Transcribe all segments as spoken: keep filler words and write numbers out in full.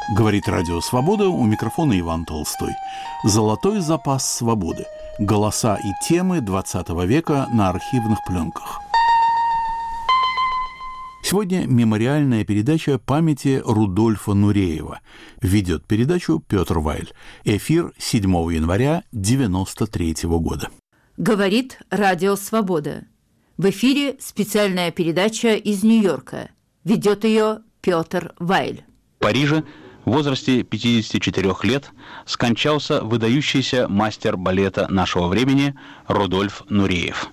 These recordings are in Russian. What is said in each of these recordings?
Говорит Радио Свобода, у микрофона Иван Толстой. Золотой запас свободы. Голоса и темы двадцатого века на архивных пленках. Сегодня мемориальная передача памяти Рудольфа Нуреева. Ведет передачу Петр Вайль. Эфир седьмого января девяносто третьего года. Говорит Радио Свобода. В эфире специальная передача из Нью-Йорка. Ведет ее Петр Вайль. В Париже в возрасте пятидесяти четырёх лет скончался выдающийся мастер балета нашего времени Рудольф Нуреев.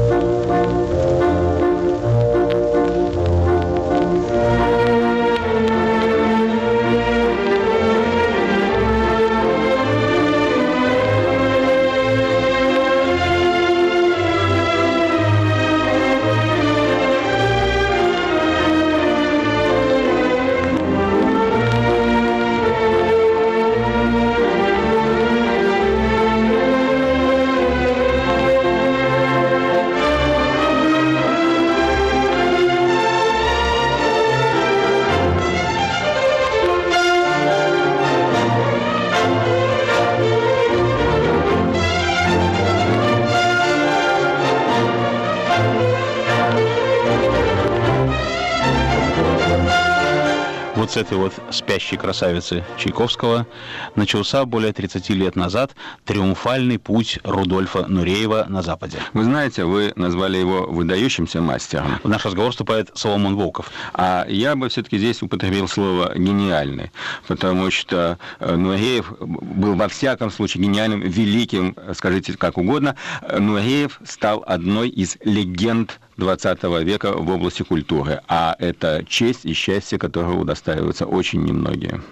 С этой вот спящей красавицы Чайковского начался более тридцати лет назад триумфальный путь Рудольфа Нуреева на Западе. Вы знаете, вы назвали его выдающимся мастером. В наш разговор вступает Соломон Волков. А я бы все-таки здесь употребил слово «гениальный», потому что Нуреев был во всяком случае гениальным, великим, скажите как угодно. Нуреев стал одной из легенд двадцатого века в области культуры, а это честь и счастье, которого удостаиваются очень немногие.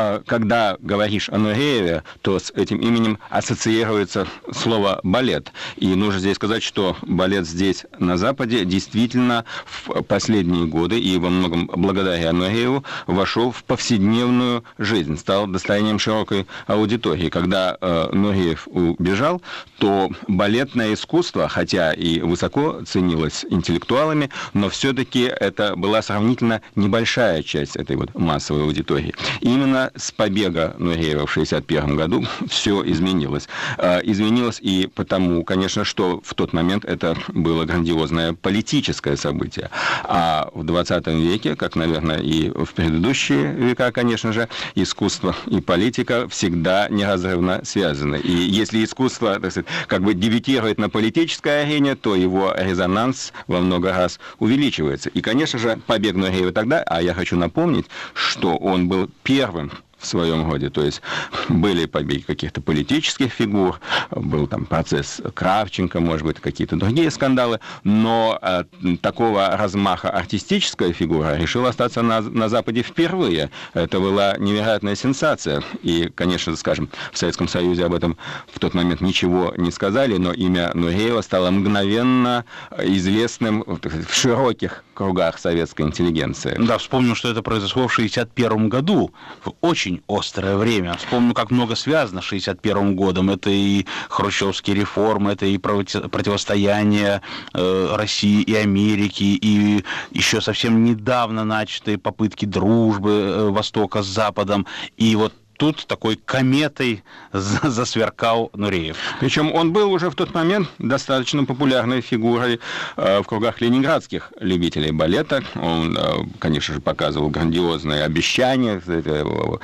Когда говоришь о Нурееве, то с этим именем ассоциируется слово «балет». И нужно здесь сказать, что балет здесь, на Западе, действительно в последние годы и во многом благодаря Нурееву вошел в повседневную жизнь, стал достоянием широкой аудитории. Когда э, Нуреев убежал, то балетное искусство, хотя и высоко ценилось интеллектуалами, но все-таки это была сравнительно небольшая часть этой вот массовой аудитории. И именно с побега Нуреева в шестьдесят первом году все изменилось. Изменилось и потому, конечно, что в тот момент это было грандиозное политическое событие. А в двадцатом веке, как, наверное, и в предыдущие века, конечно же, искусство и политика всегда неразрывно связаны. И если искусство, так сказать, как бы дебютирует на политической арене, то его резонанс во много раз увеличивается. И, конечно же, побег Нуреева тогда, а я хочу напомнить, что он был первым в своем роде, то есть были побеги каких-то политических фигур, был там процесс Кравченко, может быть, какие-то другие скандалы, но э, такого размаха артистическая фигура решила остаться на, на Западе впервые. Это была невероятная сенсация. И, конечно, скажем, в Советском Союзе об этом в тот момент ничего не сказали, но имя Нуреева стало мгновенно известным в широких кругах советской интеллигенции. Да, вспомним, что это произошло в шестьдесят первом году, в очень острое время. Вспомню, как много связано с шестьдесят первым годом. Это и хрущевские реформы, это и противостояние э, России и Америки, и еще совсем недавно начатые попытки дружбы э, Востока с Западом. И вот тут такой кометой засверкал Нуреев. Причем он был уже в тот момент достаточно популярной фигурой э, в кругах ленинградских любителей балета. Он, э, конечно же, показывал грандиозные обещания, э,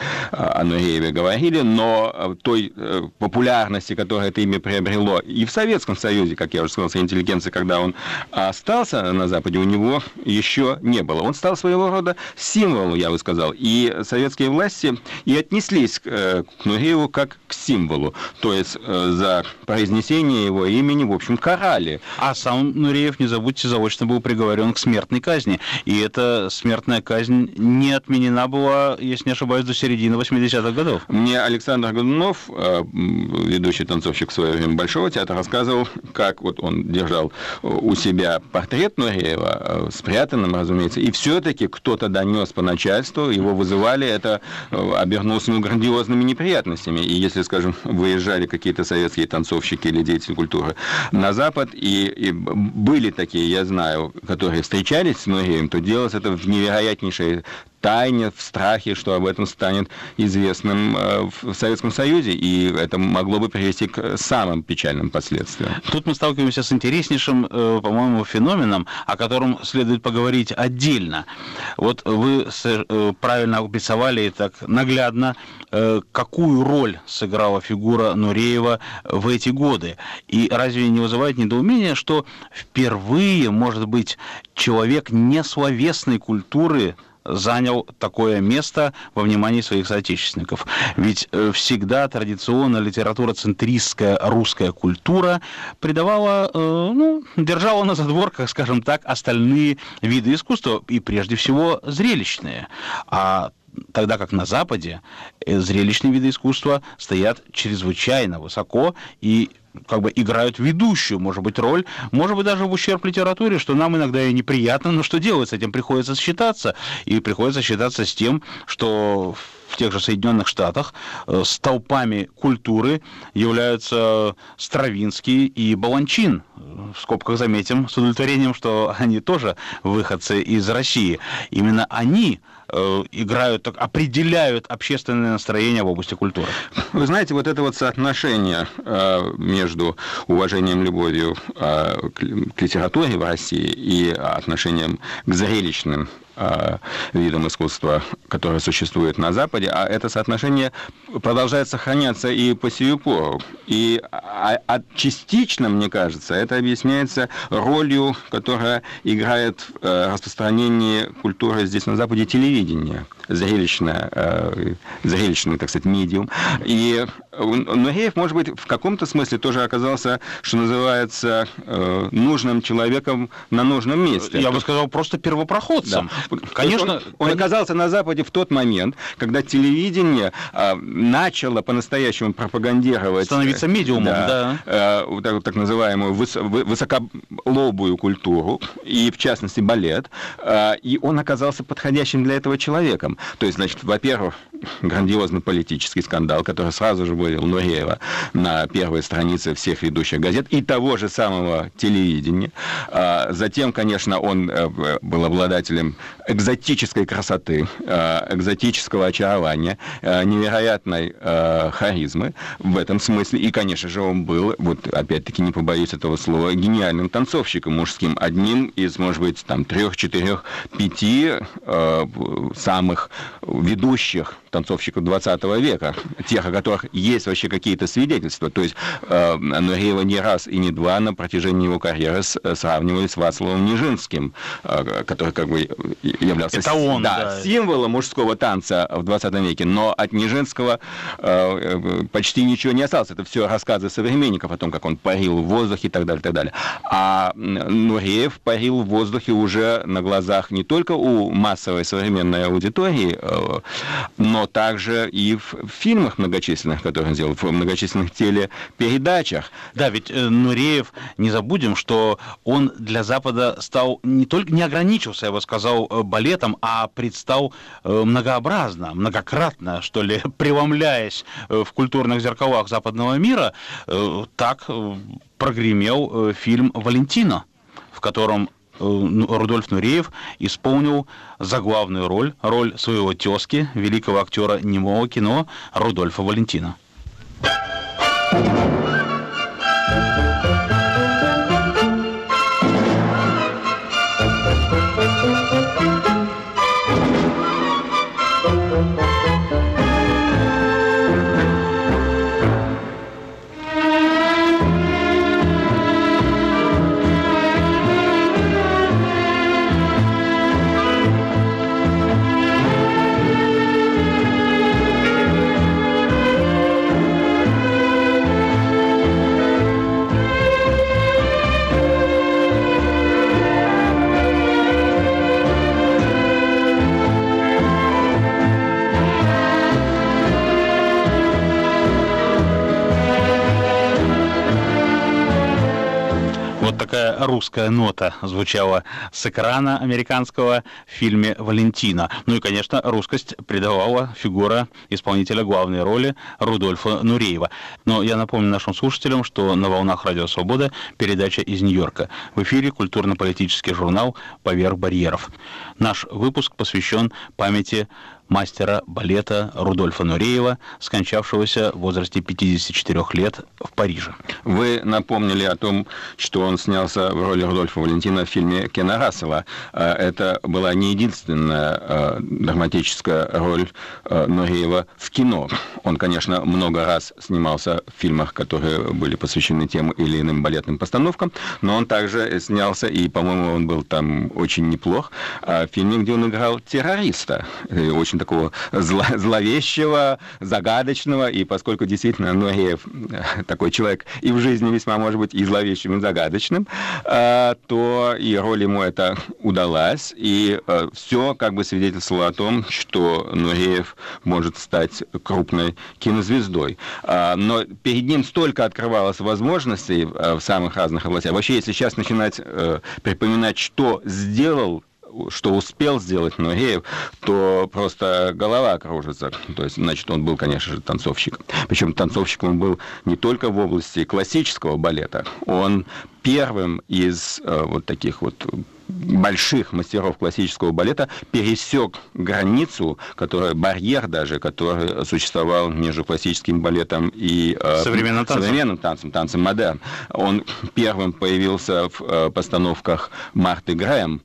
о Нурееве говорили, но той э, популярности, которую это имя приобрело и в Советском Союзе, как я уже сказал, интеллигенции, когда он остался на Западе, у него еще не было. Он стал своего рода символом, я бы сказал, и советские власти и отнесли к Нурееву как к символу. То есть за произнесение его имени, в общем, карали. А сам Нуреев, не забудьте, заочно был приговорен к смертной казни. И эта смертная казнь не отменена была, если не ошибаюсь, до середины восьмидесятых годов. Мне Александр Годунов, ведущий танцовщик в свое время Большого театра, рассказывал, как вот он держал у себя портрет Нуреева, спрятанным, разумеется, и все-таки кто-то донес по начальству, его вызывали, это обернулось ему грандиозными неприятностями. И если, скажем, выезжали какие-то советские танцовщики или деятели культуры на Запад, и, и были такие, я знаю, которые встречались с Нуреевым, то делалось это в невероятнейшей тайне, в страхе, что об этом станет известным в Советском Союзе, и это могло бы привести к самым печальным последствиям. Тут мы сталкиваемся с интереснейшим, по-моему, феноменом, о котором следует поговорить отдельно. Вот вы правильно обрисовали так наглядно, какую роль сыграла фигура Нуреева в эти годы. И разве не вызывает недоумения, что впервые, может быть, человек несловесной культуры занял такое место во внимании своих соотечественников. Ведь всегда традиционно литературоцентристская русская культура придавала, ну, держала на задворках, скажем так, остальные виды искусства, и прежде всего зрелищные. А тогда как на Западе зрелищные виды искусства стоят чрезвычайно высоко и как бы играют ведущую, может быть, роль, может быть, даже в ущерб литературе, что нам иногда и неприятно, но что делать с этим? Приходится считаться. И приходится считаться с тем, что в тех же Соединенных Штатах столпами культуры являются Стравинский и Баланчин. В скобках заметим с удовлетворением, что они тоже выходцы из России. Именно они играют, определяют общественное настроение в области культуры. Вы знаете, вот это вот соотношение между уважением и любовью к литературе в России и отношением к зрелищным видам искусства, которые существуют на Западе, а это соотношение продолжает сохраняться и по сию пору. И частично, мне кажется, это объясняется ролью, которая играет в распространении культуры здесь на Западе телевидение, зрелищное, зрелищный, так сказать, медиум. И Нуреев, может быть, в каком-то смысле тоже оказался, что называется, нужным человеком на нужном месте. Я бы сказал, просто первопроходцем. Да. Конечно, он, он оказался на Западе в тот момент, когда телевидение а, начало по-настоящему пропагандировать... Становиться медиумом, да. да а, вот так, так называемую выс, высоколобую культуру, и, в частности, балет. А, и он оказался подходящим для этого человеком. То есть, значит, во-первых, грандиозный политический скандал, который сразу же вывел Нуреева на первой странице всех ведущих газет и того же самого телевидения. А, затем, конечно, он был обладателем экзотической красоты, экзотического очарования, невероятной харизмы в этом смысле. И, конечно же, он был, вот опять-таки не побоюсь этого слова, гениальным танцовщиком мужским. Одним из, может быть, там, трех, четырех, пяти самых ведущих танцовщиков двадцатого века, тех, о которых есть вообще какие-то свидетельства. То есть э, Нуреева не раз и не два на протяжении его карьеры с, сравнивали с Вацлавом Нижинским, э, который как бы являлся Это он, да, да. символом мужского танца в двадцатом веке, но от Нижинского э, почти ничего не осталось. Это все рассказы современников о том, как он парил в воздухе и так далее, и так далее. А Нуреев парил в воздухе уже на глазах не только у массовой современной аудитории, э, но также и в фильмах многочисленных, которые он сделал, в многочисленных телепередачах. Да, ведь э, Нуреев, не забудем, что он для Запада стал не только, не ограничился, я бы сказал, балетом, а предстал э, многообразно, многократно, что ли, преломляясь э, в культурных зеркалах западного мира, э, так э, прогремел э, фильм «Валентино», в котором Рудольф Нуреев исполнил заглавную роль, роль своего тезки, великого актера немого кино Рудольфа Валентино. русская нота звучала с экрана американского в фильме «Валентина». Ну и, конечно, русскость придавала фигура исполнителя главной роли Рудольфа Нуреева. Но я напомню нашим слушателям, что на волнах Радио Свобода передача из Нью-Йорка. В эфире культурно-политический журнал «Поверх барьеров». Наш выпуск посвящен памяти мастера балета Рудольфа Нуреева, скончавшегося в возрасте пятидесяти четырёх лет в Париже. Вы напомнили о том, что он снялся в роли Рудольфа Валентина в фильме Кена Рассела. Это была не единственная драматическая роль Нуреева в кино. Он, конечно, много раз снимался в фильмах, которые были посвящены тем или иным балетным постановкам, но он также снялся, и, по-моему, он был там очень неплох, в фильме, где он играл террориста. Очень такого зло, зловещего, загадочного, и поскольку действительно Нуреев такой человек и в жизни весьма может быть и зловещим, и загадочным, то и роль ему это удалась, и все как бы свидетельствовало о том, что Нуреев может стать крупной кинозвездой. Но перед ним столько открывалось возможностей в самых разных областях. Вообще, если сейчас начинать припоминать, что сделал, что успел сделать Нуреев, то просто голова кружится. То есть, значит, он был, конечно же, танцовщик. Причем танцовщиком он был не только в области классического балета. Он первым из э, вот таких вот больших мастеров классического балета пересек границу, которая, барьер даже, который существовал между классическим балетом и э, современным танцем, современным танцем, танцем модерн. Он первым появился в э, постановках Марты Грэм,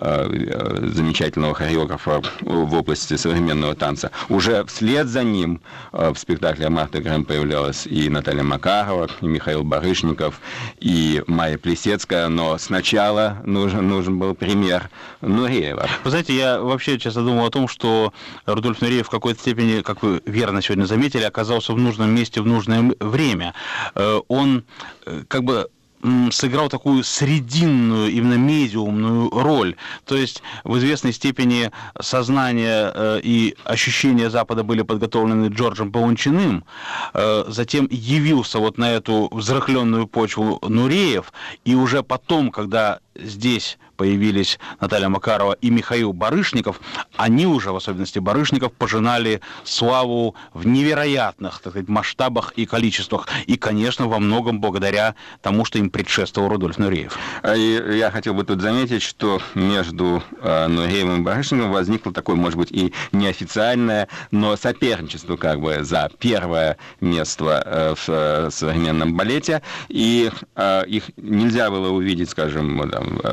э, замечательного хореографа в области современного танца. Уже вслед за ним э, в спектакле Марты Грэм появлялась и Наталья Макарова, и Михаил Барышников, и Майя Плесецкая, но сначала нужен, нужен был пример Нуреева. Вы знаете, я вообще часто думал о том, что Рудольф Нуреев в какой-то степени, как вы верно сегодня заметили, оказался в нужном месте в нужное время. Он как бы сыграл такую срединную, именно медиумную роль. То есть в известной степени сознание и ощущения Запада были подготовлены Джорджем Баланчиным, затем явился вот на эту взрыхленную почву Нуреев, и уже потом, когда здесь появились Наталья Макарова и Михаил Барышников, они уже, в особенности Барышников, пожинали славу в невероятных, так сказать, масштабах и количествах. И, конечно, во многом благодаря тому, что им предшествовал Рудольф Нуреев. И я хотел бы тут заметить, что между Нуреевым и Барышниковым возникло такое, может быть, и неофициальное, но соперничество как бы за первое место в современном балете. И их нельзя было увидеть, скажем,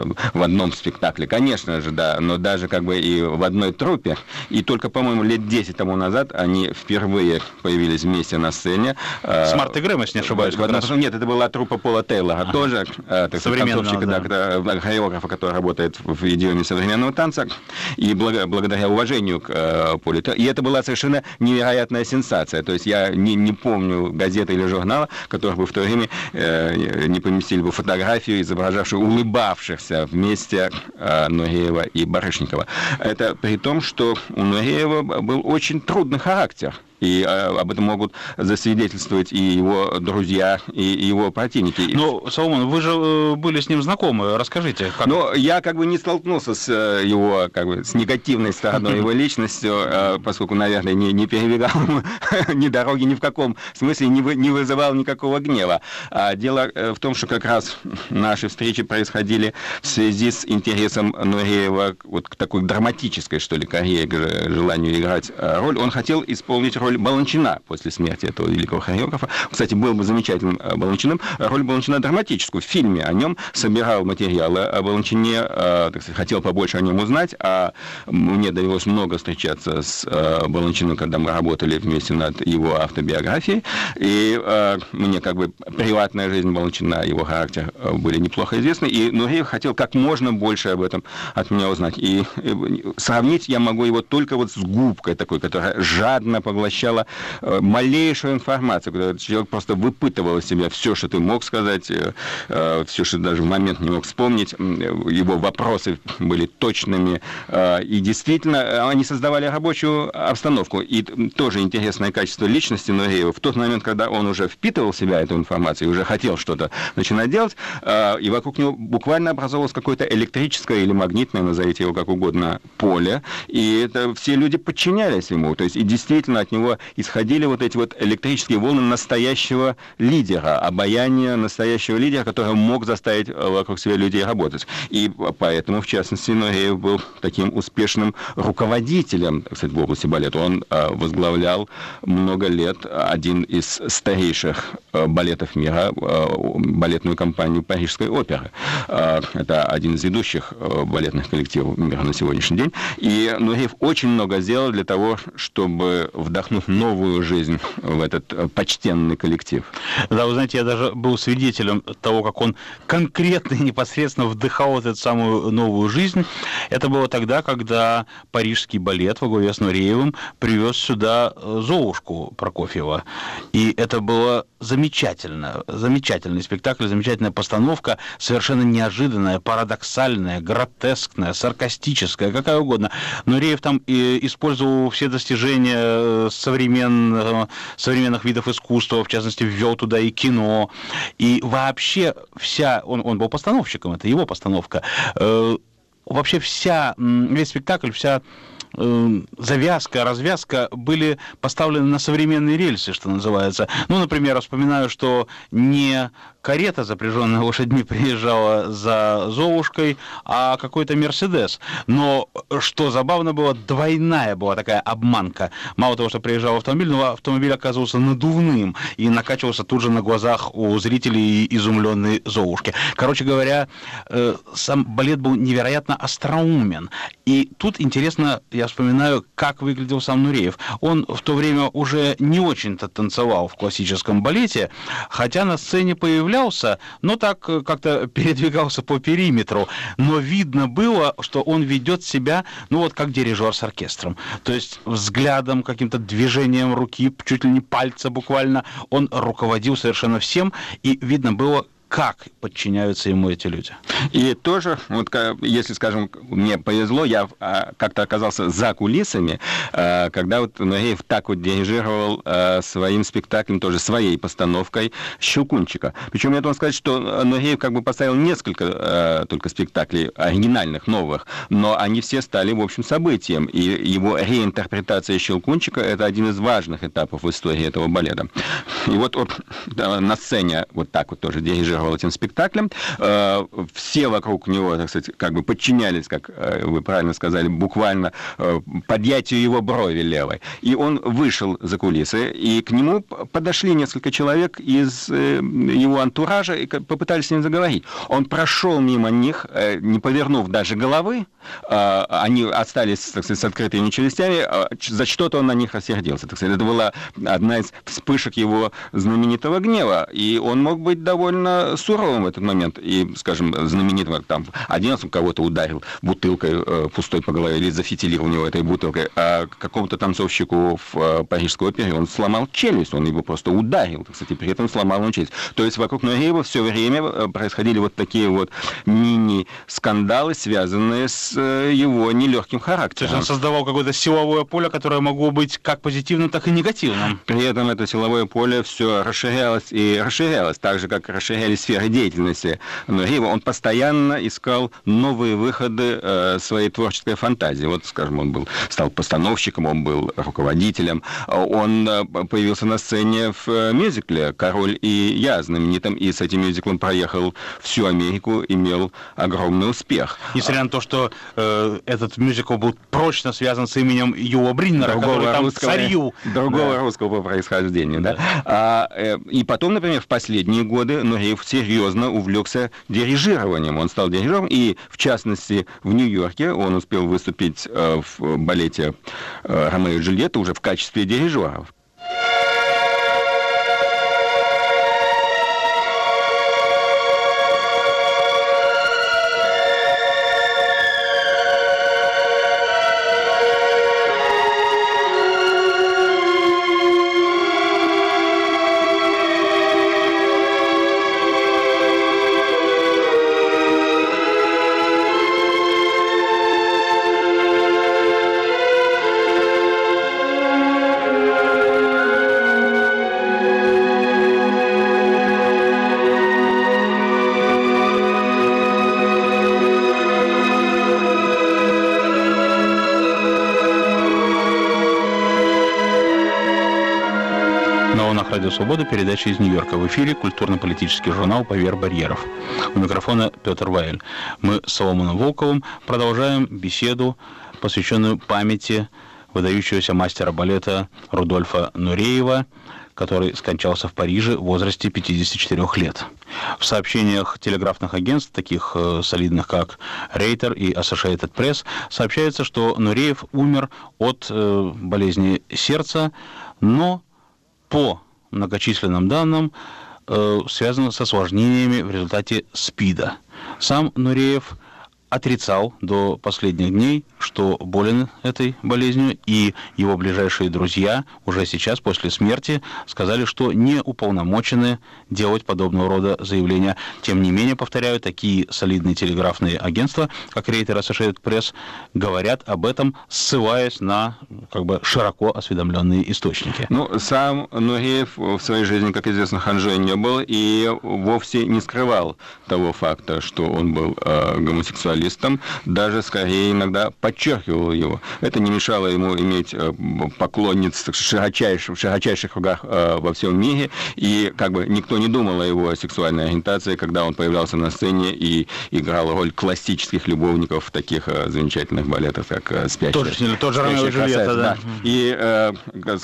в одном спектакле, конечно же, да, но даже как бы и в одной труппе. И только, по-моему, лет десять тому назад они впервые появились вместе на сцене. С Мартой Грэм, если не ошибаюсь. В одном, нет, это была труппа Пола Тейлора, ага. тоже танцовщика, да, да, хореографа, который работает в идиоме современного танца. И благодаря, благодаря уважению к э, Полу Тейлору. И это была совершенно невероятная сенсация. То есть я не, не помню газеты или журнала, которых бы в то время э, не поместили бы фотографию, изображавшую улыбавшихся вместе Нуреева и Барышникова. Это при том, что у Нуреева был очень трудный характер. И а, об этом могут засвидетельствовать и его друзья, и его противники. Ну, Соломон, вы же были с ним знакомы, расскажите. Как... Ну, я как бы не столкнулся с его, как бы, с негативной стороной его личностью, поскольку, наверное, не, не перебегал ни дороги ни в каком смысле, не, вы, не вызывал никакого гнева. А дело в том, что как раз наши встречи происходили в связи с интересом Нуреева вот к такой драматической, что ли, карьере, к желанию играть роль. Он хотел исполнить роль Баланчина после смерти этого великого хореографа. Кстати, был бы замечательным Баланчиным. Роль Баланчина драматическую. В фильме о нем собирал материалы о Баланчине, так сказать, хотел побольше о нем узнать, а мне довелось много встречаться с Баланчиным, когда мы работали вместе над его автобиографией, и мне как бы приватная жизнь Баланчина, его характер были неплохо известны, и Нуреев хотел как можно больше об этом от меня узнать. И сравнить я могу его только вот с губкой такой, которая жадно поглощает посвящала малейшую информацию, когда человек просто выпытывал из себя все, что ты мог сказать, все, что даже в момент не мог вспомнить. Его вопросы были точными, и действительно они создавали рабочую обстановку. И тоже интересное качество личности Нуреева. В тот момент, когда он уже впитывал в себя эту информацию и уже хотел что-то начинать делать, и вокруг него буквально образовалось какое-то электрическое или магнитное, назовите его как угодно, поле, и это все люди подчинялись ему. То есть и действительно от него исходили вот эти вот электрические волны настоящего лидера, обаяния настоящего лидера, который мог заставить вокруг себя людей работать. И поэтому, в частности, Нуреев был таким успешным руководителем, кстати, в области балета. Он возглавлял много лет один из старейших балетов мира, балетную компанию Парижской оперы. Это один из ведущих балетных коллективов мира на сегодняшний день. И Нуреев очень много сделал для того, чтобы вдохнуть новую жизнь в этот почтенный коллектив. Да, вы знаете, я даже был свидетелем того, как он конкретно и непосредственно вдыхал эту самую новую жизнь. Это было тогда, когда парижский балет во главе с Нуреевым привез сюда Золушку Прокофьева. И это было замечательно. Замечательный спектакль, замечательная постановка, совершенно неожиданная, парадоксальная, гротескная, саркастическая, какая угодно. Нуреев там и использовал все достижения современ... современных видов искусства, в частности, ввел туда и кино. И вообще вся... Он, он был постановщиком, это его постановка. Вообще вся... Весь спектакль, вся... завязка, развязка были поставлены на современные рельсы, что называется. Ну, например, я вспоминаю, что не карета, запряженная лошадьми, приезжала за Золушкой, а какой-то Мерседес. Но, что забавно было, двойная была такая обманка. Мало того, что приезжал автомобиль, но автомобиль оказывался надувным и накачивался тут же на глазах у зрителей изумленной Золушки. Короче говоря, сам балет был невероятно остроумен. И тут интересно, я вспоминаю, как выглядел сам Нуреев. Он в то время уже не очень-то танцевал в классическом балете, хотя на сцене появлялся, но так как-то передвигался по периметру. Но видно было, что он ведет себя, ну вот как дирижер с оркестром. То есть взглядом, каким-то движением руки, чуть ли не пальца буквально, он руководил совершенно всем, и видно было, как подчиняются ему эти люди. И тоже, вот, если, скажем, мне повезло, я как-то оказался за кулисами, когда вот Нуреев так вот дирижировал своим спектаклем, тоже своей постановкой «Щелкунчика». Причем я должен сказать, что Нуреев как бы поставил несколько только спектаклей оригинальных, новых, но они все стали, в общем, событием. И его реинтерпретация «Щелкунчика» — это один из важных этапов в истории этого балета. И вот, вот на сцене вот так вот тоже дирижировал этим спектаклем. Все вокруг него, так сказать, как бы подчинялись, как вы правильно сказали, буквально подъятию его брови левой. И он вышел за кулисы, и к нему подошли несколько человек из его антуража и попытались с ним заговорить. Он прошел мимо них, не повернув даже головы. Они остались, так сказать, с открытыми челюстями. За что-то он на них рассердился. Так сказать, это была одна из вспышек его знаменитого гнева. И он мог быть довольно суровым в этот момент. И, скажем, знаменитого, там, один раз он кого-то ударил бутылкой э, пустой по голове или зафитилировал у него этой бутылкой, а какому-то танцовщику в э, Парижской опере он сломал челюсть, он его просто ударил, кстати, при этом сломал ему челюсть. То есть вокруг Нуреева все время происходили вот такие вот мини-скандалы, связанные с э, его нелегким характером. То есть он создавал какое-то силовое поле, которое могло быть как позитивным, так и негативным. При этом это силовое поле все расширялось и расширялось, так же, как расширялись сферы деятельности Нуреева. Он постоянно искал новые выходы э, своей творческой фантазии. Вот, скажем, он был, стал постановщиком, он был руководителем. Он э, появился на сцене в э, мюзикле «Король и я» знаменитым, и с этим мюзиклом проехал всю Америку, имел огромный успех. Несмотря на то, что э, этот мюзикл был прочно связан с именем Юла Бриннера, другого который там русского, царил. Другого да. русского по происхождению. Да. Да. А, э, и потом, например, в последние годы Нуреев серьезно увлекся дирижированием. Он стал дирижером, и, в частности, в Нью-Йорке он успел выступить э, в балете э, «Ромео и Джульетта» уже в качестве дирижера. «Радио Свобода», передача из Нью-Йорка. В эфире культурно-политический журнал «Поверх барьеров». У микрофона Петр Вайль. Мы с Соломоном Волковым продолжаем беседу, посвященную памяти выдающегося мастера балета Рудольфа Нуреева, который скончался в Париже в возрасте пятидесяти четырёх лет. В сообщениях телеграфных агентств, таких э, солидных, как Рейтер и Associated Press, сообщается, что Нуреев умер от э, болезни сердца, но по многочисленным данным э, связано с осложнениями в результате СПИДа. Сам Нуреев отрицал до последних дней, что болен этой болезнью, и его ближайшие друзья уже сейчас, после смерти, сказали, что не уполномочены делать подобного рода заявления. Тем не менее, повторяю, такие солидные телеграфные агентства, как Рейтер и Associated Press, говорят об этом, ссылаясь на как бы широко осведомленные источники. Ну, сам Нуреев в своей жизни, как известно, ханжой не был и вовсе не скрывал того факта, что он был э, гомосексуалистом, даже скорее иногда подчеркивал его. Это не мешало ему иметь поклонниц в широчайших, в широчайших кругах э, во всем мире, и как бы никто не думал о его сексуальной ориентации, когда он появлялся на сцене и играл роль классических любовников в таких э, замечательных балетах, как э, «Спящая». Тоже, тоже Ромео и Джульетта, да. да. И э,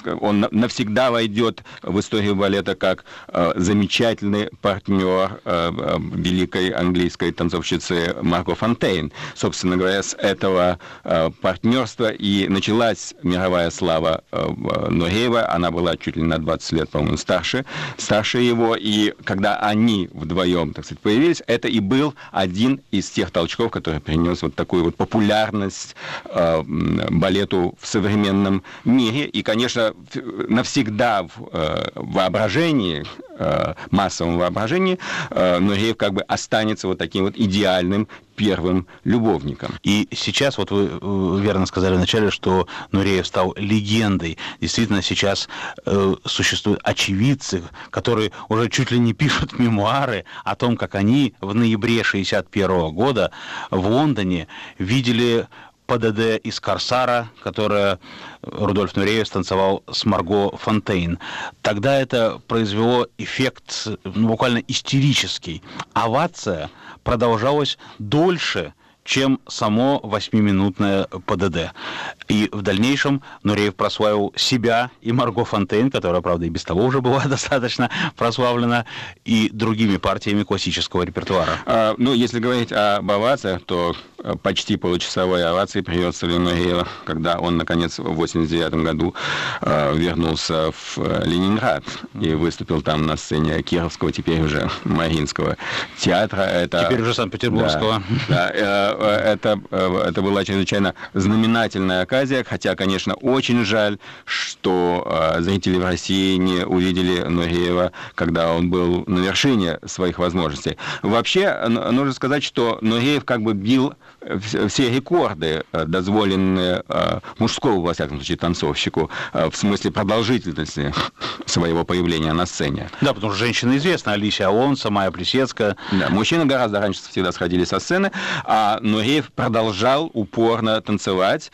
он навсегда войдет в историю балета как э, замечательный партнер э, э, великой английской танцовщицы Марго Фонтейн. Собственно говоря, с этого э, партнерства и началась мировая слава э, Нуреева. Она была чуть ли на двадцать лет, по-моему, старше, старше его. И когда они вдвоем, так сказать, появились, это и был один из тех толчков, который принес вот такую вот популярность э, балету в современном мире. И, конечно, навсегда в э, воображении, э, массовом воображении, э, Нуреев как бы останется вот таким вот идеальным первым любовником. И сейчас, вот вы верно сказали вначале, что Нуреев стал легендой. Действительно, сейчас э, существуют очевидцы, которые уже чуть ли не пишут мемуары о том, как они в ноябре шестьдесят первого года в Лондоне видели ПДД из «Корсара», которое Рудольф Нуреев станцевал с Марго Фонтейн. Тогда это произвело эффект ну, буквально истерический. Овация продолжалась дольше, чем само восьмиминутное ПДД. И в дальнейшем Нуреев прославил себя и Марго Фонтейн, которая, правда, и без того уже была достаточно прославлена, и другими партиями классического репертуара. А, ну, если говорить об овациях, то почти получасовой овации приветствовали Нуреева, когда он, наконец, в восемьдесят девятом году э, вернулся в Ленинград и выступил там на сцене Кировского, теперь уже Мариинского театра. Это, теперь уже Санкт-Петербургского. Да, да, э, это, э, это была чрезвычайно знаменательная оказия, хотя, конечно, очень жаль, что э, зрители в России не увидели Нуреева, когда он был на вершине своих возможностей. Вообще, нужно сказать, что Нуреев как бы бил все рекорды, дозволенные мужскому, во всяком случае, танцовщику, в смысле продолжительности своего появления на сцене. Да, потому что женщина известна, Алисия Алонсо, Майя Плисецкая. Да, мужчины гораздо раньше всегда сходили со сцены, а Нуреев продолжал упорно танцевать,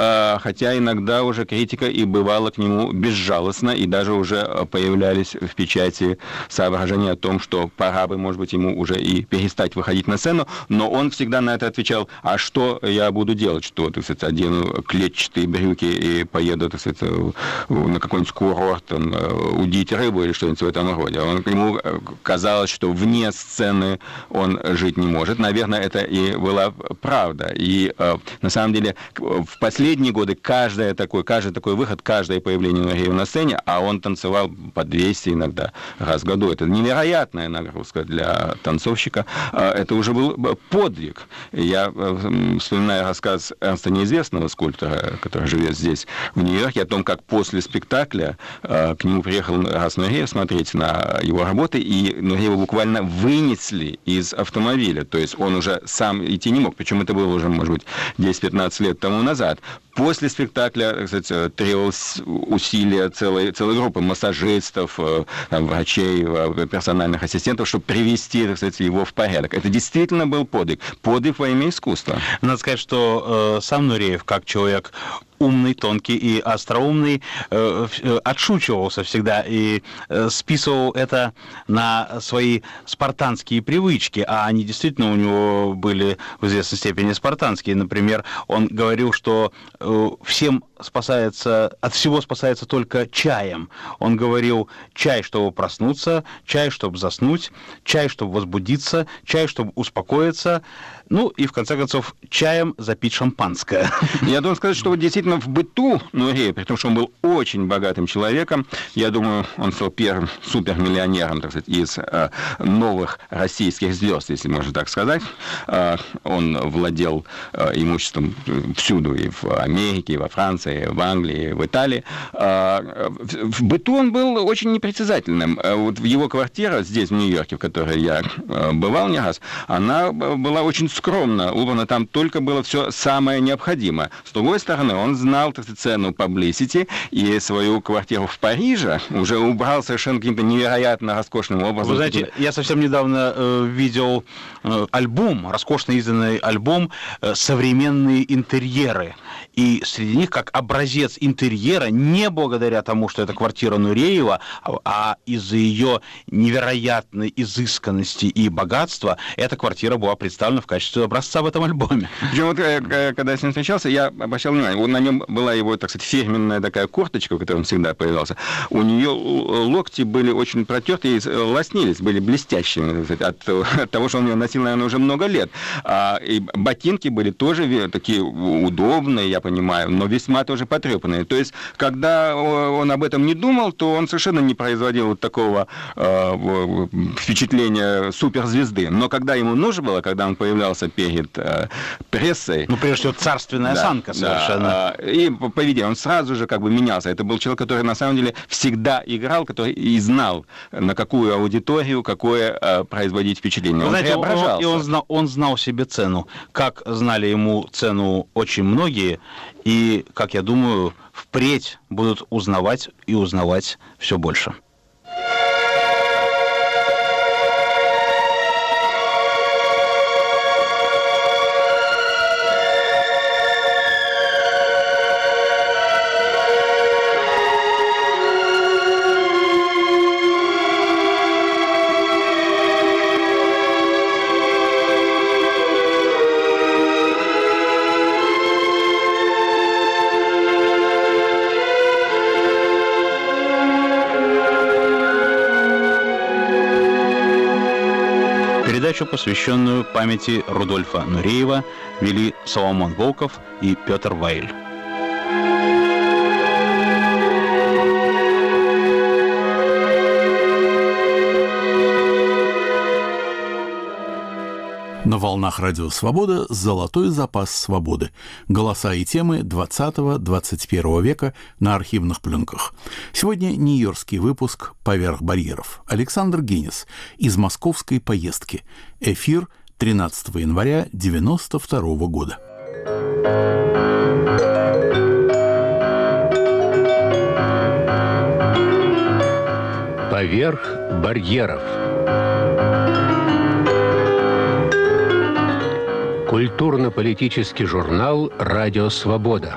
хотя иногда уже критика и бывала к нему безжалостна, и даже уже появлялись в печати соображения о том, что пора бы, может быть, ему уже и перестать выходить на сцену, но он всегда на это отвечал: а что я буду делать? Что, так сказать, одену клетчатые брюки и поеду, так сказать, на какой-нибудь курорт, там, удить рыбу или что-нибудь в этом роде. Он, ему казалось, что вне сцены он жить не может. Наверное, это и была правда. И на самом деле в последние годы каждый такой, каждый такой выход, каждое появление Нуреева на сцене, а он танцевал по двести иногда раз в году. Это невероятная нагрузка для танцовщика. Это уже был подвиг. Я вспоминаю рассказ Эрнста Неизвестного, скульптора, который живет здесь, в Нью-Йорке, о том, как после спектакля к нему приехал раз Нуреев смотреть на его работы, и Нуреева буквально вынесли из автомобиля. То есть он уже сам идти не мог. Причем это было уже, может быть, десять-пятнадцать лет тому назад. После спектакля, так сказать, требовалось усилия целой, целой группы массажистов, там, врачей, персональных ассистентов, чтобы привести, так сказать, его в порядок. Это действительно был подвиг. Подвиг во имя искусства. Надо сказать, что э, сам Нуреев, как человек умный, тонкий и остроумный, отшучивался всегда и списывал это на свои спартанские привычки, а они действительно у него были в известной степени спартанские. Например, он говорил, что всем спасается, от всего спасается только чаем. Он говорил: чай, чтобы проснуться, чай, чтобы заснуть, чай, чтобы возбудиться, чай, чтобы успокоиться, ну и, в конце концов, чаем запить шампанское. Я должен сказать, что вот действительно в быту Нуреева, при том, что он был очень богатым человеком, я думаю, он стал первым супермиллионером, так сказать, из э, новых российских звезд, если можно так сказать. Э, он владел э, имуществом всюду, и в Америке, и во Франции, и в Англии, и в Италии. Э, в, в быту он был очень непритязательным. Э, вот его квартира здесь, в Нью-Йорке, в которой я э, бывал не раз, она была очень скромно убрано, там только было все самое необходимое. С другой стороны, он знал, так сказать, цену publicity, и свою квартиру в Париже уже убрал совершенно каким-то невероятно роскошным образом. Вы знаете, я совсем недавно э, видел э, альбом, роскошно изданный альбом э, «Современные интерьеры». И среди них, как образец интерьера, не благодаря тому, что это квартира Нуреева, а, а из-за ее невероятной изысканности и богатства, эта квартира была представлена в качестве образца в этом альбоме. Причем вот, когда я с ним встречался, я обращал внимание, на нем была его, так сказать, фирменная такая курточка, в которой он всегда появлялся. У нее локти были очень протерты и лоснились, были блестящими, так сказать, от, от того, что он ее носил, наверное, уже много лет. А, и ботинки были тоже такие удобные, я понимаю, но весьма тоже потрепанные. То есть, когда он об этом не думал, то он совершенно не производил вот такого э, впечатления суперзвезды. Но когда ему нужно было, когда он появлялся перед э, прессой... Ну, прежде всего, царственная да, осанка совершенно. Да, и поведение, он сразу же как бы менялся. Это был человек, который на самом деле всегда играл, который и знал, на какую аудиторию, какое э, производить впечатление. Вы он знаете, преображался. Он, и он знал, он знал себе цену. Как знали ему цену очень многие, и, как я думаю, впредь будут узнавать и узнавать все больше. Передачу, посвященную памяти Рудольфа Нуреева, вели Соломон Волков и Петр Вайль. На волнах Радио Свобода «Золотой запас свободы». Голоса и темы двадцатого-двадцать первого века на архивных пленках. Сегодня нью-йоркский выпуск «Поверх барьеров». Александр Гинис из московской поездки. Эфир тринадцатого января девяносто второго года. «Поверх барьеров». Культурно-политический журнал «Радио Свобода».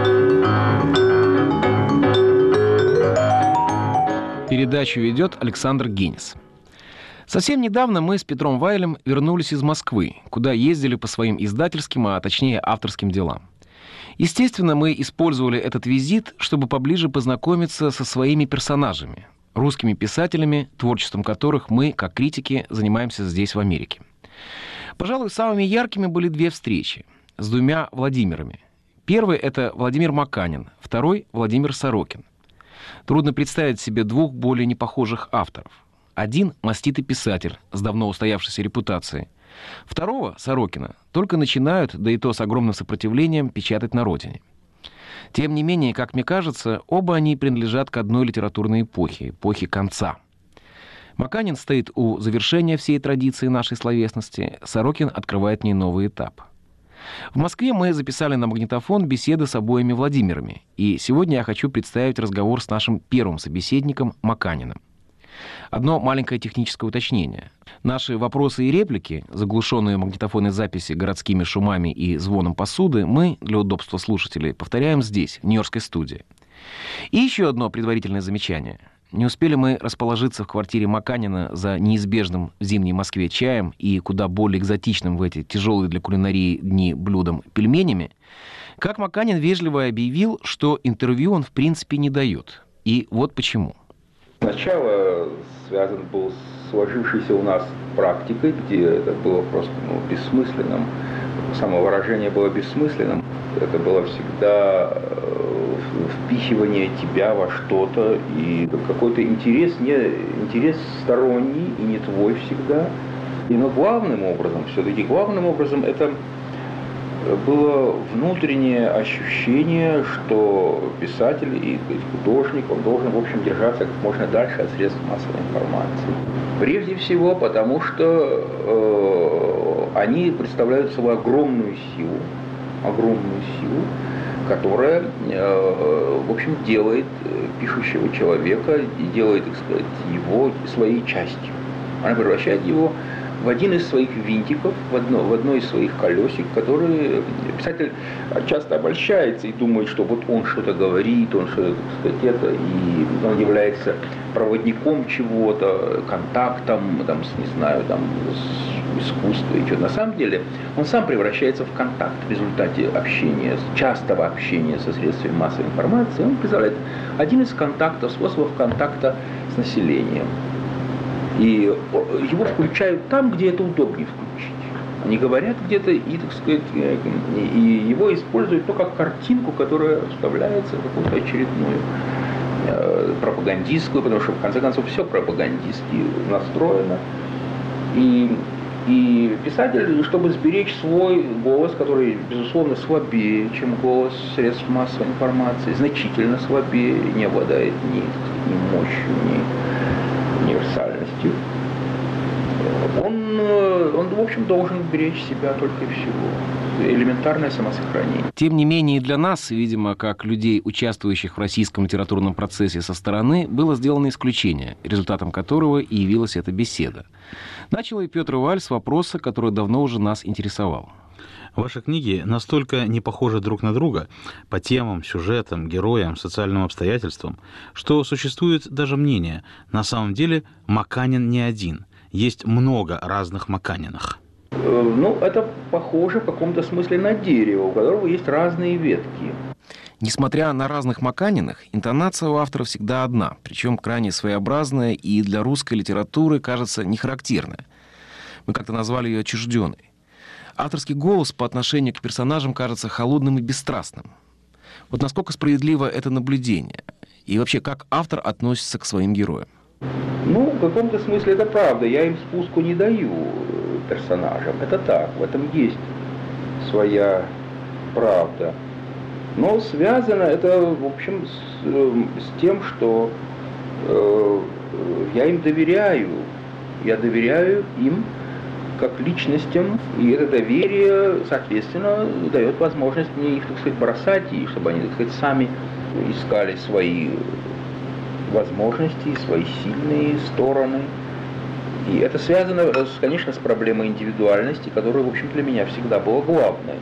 Передачу ведет Александр Гинис. Совсем недавно мы с Петром Вайлем вернулись из Москвы, куда ездили по своим издательским, а точнее авторским делам. Естественно, мы использовали этот визит, чтобы поближе познакомиться со своими персонажами, русскими писателями, творчеством которых мы, как критики, занимаемся здесь, в Америке. Пожалуй, самыми яркими были две встречи с двумя Владимирами. Первый — это Владимир Маканин, второй — Владимир Сорокин. Трудно представить себе двух более непохожих авторов. Один — маститый писатель с давно устоявшейся репутацией. Второго, Сорокина, только начинают, да и то с огромным сопротивлением, печатать на родине. Тем не менее, как мне кажется, оба они принадлежат к одной литературной эпохе, эпохе конца. Маканин стоит у завершения всей традиции нашей словесности, Сорокин открывает в ней новый этап. В Москве мы записали на магнитофон беседы с обоими Владимирами, и сегодня я хочу представить разговор с нашим первым собеседником Маканиным. Одно маленькое техническое уточнение. Наши вопросы и реплики, заглушенные магнитофонной записи городскими шумами и звоном посуды, мы, для удобства слушателей, повторяем здесь, в нью-йоркской студии. И еще одно предварительное замечание. Не успели мы расположиться в квартире Маканина за неизбежным в зимней Москве чаем и куда более экзотичным в эти тяжелые для кулинарии дни блюдом пельменями, как Маканин вежливо объявил, что интервью он в принципе не дает. И вот почему. Сначала связан был с сложившейся у нас практикой, где это было просто ну, бессмысленным, самовыражение было бессмысленным. Это было всегда впихивание тебя во что-то, и какой-то интерес, не, интерес сторонний и не твой всегда. И, но главным образом, все-таки главным образом это было внутреннее ощущение, что писатель и художник, он должен, в общем, держаться как можно дальше от средств массовой информации. Прежде всего, потому что э, они представляют собой огромную силу, огромную силу, которая, э, в общем, делает пишущего человека и делает, так сказать, его своей частью. Она превращает его в один из своих винтиков, в одно, в одно из своих колесик, которые писатель часто обольщается и думает, что вот он что-то говорит, он что-то, так сказать, это, и он является проводником чего-то, контактом, там, с, не знаю, там, с искусством и что-то. На самом деле он сам превращается в контакт в результате общения, частого общения со средствами массовой информации. Он представляет один из контактов, способов контакта с населением. И его включают там, где это удобнее включить. Они говорят где-то и, так сказать, и его используют то как картинку, которая вставляется в какую-то очередную э, пропагандистскую, потому что в конце концов все пропагандистски настроено. И, и писатель, чтобы сберечь свой голос, который, безусловно, слабее, чем голос средств массовой информации, значительно слабее, не обладает ни, так сказать, ни мощью, ни универсальностью, он, он, в общем, должен беречь себя только и всего. Элементарное самосохранение. Тем не менее, и для нас, видимо, как людей, участвующих в российском литературном процессе со стороны, было сделано исключение, результатом которого и явилась эта беседа. Начал и Петр Вайль с вопроса, который давно уже нас интересовал. Ваши книги настолько не похожи друг на друга по темам, сюжетам, героям, социальным обстоятельствам, что существует даже мнение, на самом деле Маканин не один, есть много разных Маканиных. Ну, это похоже в каком-то смысле на дерево, у которого есть разные ветки. Несмотря на разных Маканиных, интонация у автора всегда одна, причем крайне своеобразная и для русской литературы, кажется, не характерная. Мы как-то назвали ее отчужденной. Авторский голос по отношению к персонажам кажется холодным и бесстрастным. Вот насколько справедливо это наблюдение? И вообще, как автор относится к своим героям? Ну, в каком-то смысле это правда. Я им спуску не даю персонажам. Это так, в этом есть своя правда. Но связано это, в общем, с, с тем, что э, я им доверяю. Я доверяю им как личностям, и это доверие, соответственно, дает возможность мне их, так сказать, бросать, и чтобы они, так сказать, сами искали свои возможности, свои сильные стороны. И это связано, конечно, с проблемой индивидуальности, которая, в общем, для меня всегда была главной.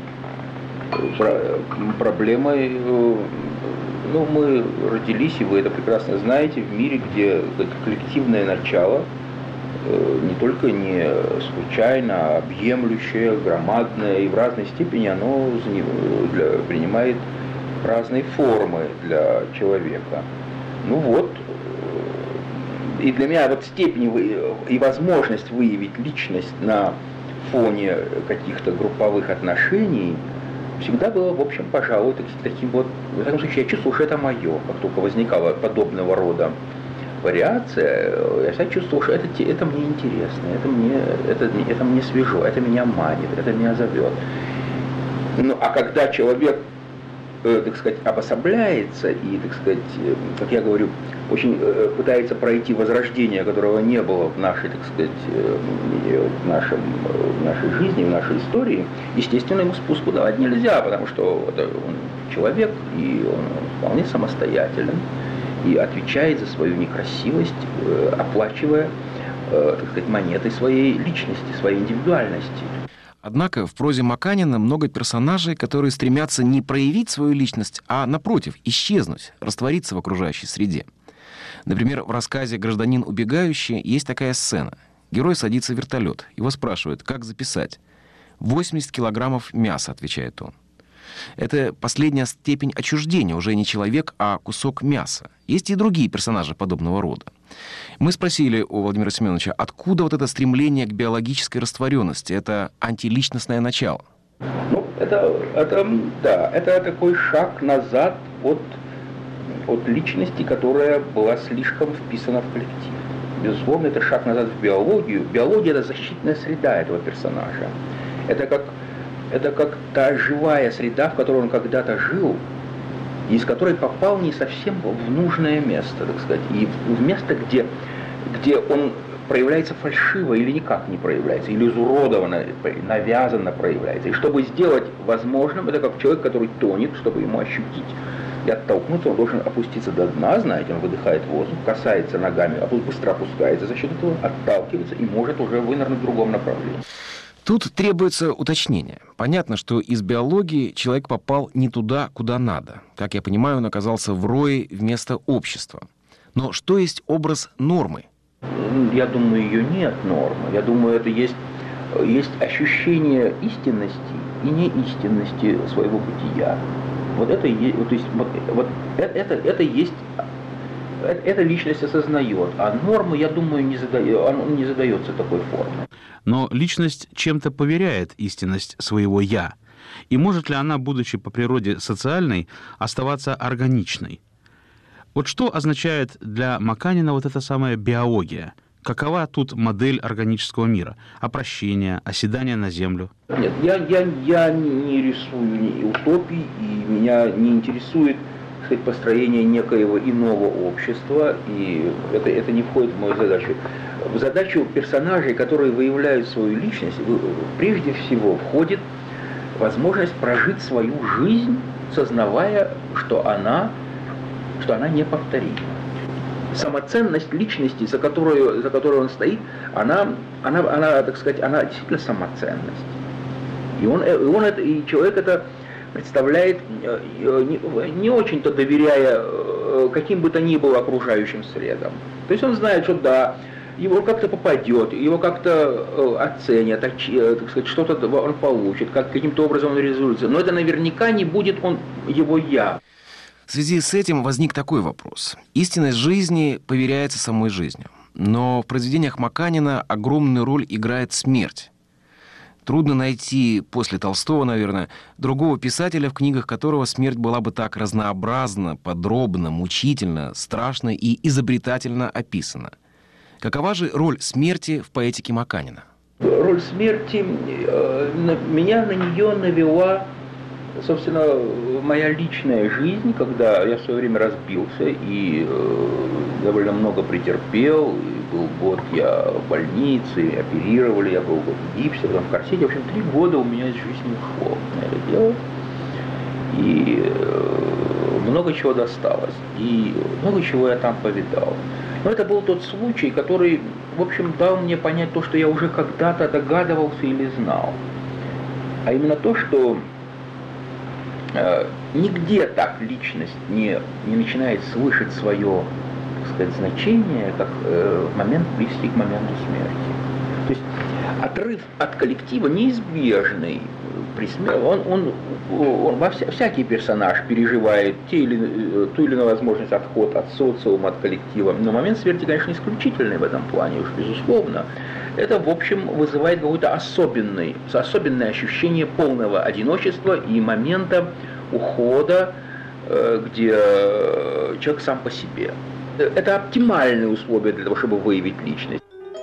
Проблемой, ну, мы родились, и вы это прекрасно знаете, в мире, где коллективное начало не только не случайно, а объемлющее, громадное, и в разной степени оно для, принимает разные формы для человека. Ну вот, и для меня вот степень и возможность выявить личность на фоне каких-то групповых отношений всегда было, в общем, пожалуй, таким вот, в этом случае я чувствовал, что это мое, как только возникало подобного рода вариация, я всегда чувствовал, что это, это мне интересно, это мне, это, это мне свежо, это меня манит, это меня зовет. Ну, а когда человек, э, так сказать, обособляется и, так сказать, э, как я говорю, очень э, пытается пройти возрождение, которого не было в нашей, так сказать, э, в, нашем, в нашей жизни, в нашей истории, естественно, ему спуску давать нельзя, потому что это он человек, и он вполне самостоятелен. и отвечает за свою некрасивость, оплачивая, так сказать, монетой своей личности, своей индивидуальности. Однако в прозе Маканина много персонажей, которые стремятся не проявить свою личность, а, напротив, исчезнуть, раствориться в окружающей среде. Например, в рассказе «Гражданин убегающий» есть такая сцена. Герой садится в вертолет. Его спрашивают, как записать. «восемьдесят килограммов мяса», — отвечает он. Это последняя степень отчуждения, уже не человек, а кусок мяса. Есть и другие персонажи подобного рода. Мы спросили у Владимира Семеновича, откуда вот это стремление к биологической растворенности, это антиличностное начало? Ну, это, это, да, это такой шаг назад от, от личности, которая была слишком вписана в коллектив. Безусловно, это шаг назад в биологию. Биология – это защитная среда этого персонажа. Это как, это как та живая среда, в которой он когда-то жил, из которой попал не совсем в нужное место, так сказать, и в место, где, где он проявляется фальшиво или никак не проявляется, или изуродованно, навязанно проявляется. И чтобы сделать возможным, это как человек, который тонет, чтобы ему ощутить и оттолкнуться, он должен опуститься до дна, знаете, он выдыхает воздух, касается ногами, а быстро опускается, за счет этого отталкивается и может уже вынырнуть в другом направлении. Тут требуется уточнение. Понятно, что из биологии человек попал не туда, куда надо. Как я понимаю, он оказался в рое вместо общества. Но что есть образ нормы? Я думаю, ее нет нормы. Я думаю, это есть, есть ощущение истинности и неистинности своего бытия. Вот это и есть, вот, то есть, вот, вот это, это, это есть, эта личность осознает, а нормы, я думаю, не, задает, он не задается такой формой. Но личность чем-то поверяет истинность своего «я». И может ли она, будучи по природе социальной, оставаться органичной? Вот что означает для Маканина вот эта самая биология? Какова тут модель органического мира? Опрощение, оседание на землю? Нет, я, я, я не рисую ни утопий, и меня не интересует, так сказать, построение некоего иного общества, и это, это не входит в мою задачу. В задачу персонажей, которые выявляют свою личность, прежде всего входит возможность прожить свою жизнь, сознавая, что она, что она неповторима. Самоценность личности, за которую, за которую он стоит, она, она, она, так сказать, она действительно самоценность. И он, и он это, и человек это представляет, не, не очень-то доверяя каким бы то ни было окружающим средам. То есть он знает, что да, его как-то попадет, его как-то оценят, так сказать, что-то он получит, как, каким-то образом он реализуется. Но это наверняка не будет он, его «я». В связи с этим возник такой вопрос. Истинность жизни поверяется самой жизнью. Но в произведениях Маканина огромную роль играет смерть. Трудно найти, после Толстого, наверное, другого писателя, в книгах которого смерть была бы так разнообразно, подробно, мучительно, страшно и изобретательно описана. Какова же роль смерти в поэтике Маканина? Роль смерти, меня на нее навела, собственно, моя личная жизнь, когда я в свое время разбился и довольно много претерпел. И был год я в больнице, оперировали, я был год в гипсе, потом в корсете. В общем, три года у меня из жизни ушло на это дело. И много чего досталось. И много чего я там повидал. Но это был тот случай, который, в общем, дал мне понять то, что я уже когда-то догадывался или знал. А именно то, что э, нигде так личность не, не начинает слышать свое, так сказать, значение, как э, в момент близкий к моменту смерти. То есть отрыв от коллектива неизбежный. При смерти, он, он, он, во вся, всякий персонаж переживает те или, ту или иную возможность отхода от социума, от коллектива. Но момент смерти, конечно, исключительный в этом плане, уж безусловно. Это, в общем, вызывает какое-то особенное, особенное ощущение полного одиночества и момента ухода, где человек сам по себе. Это оптимальные условия для того, чтобы выявить личность.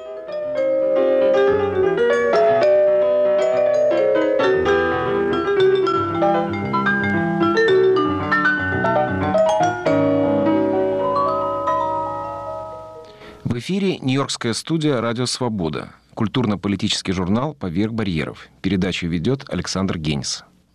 В эфире Нью-Йоркская студия «Радио Свобода». Культурно-политический журнал «Поверх барьеров». Передачу ведет Александр Генис.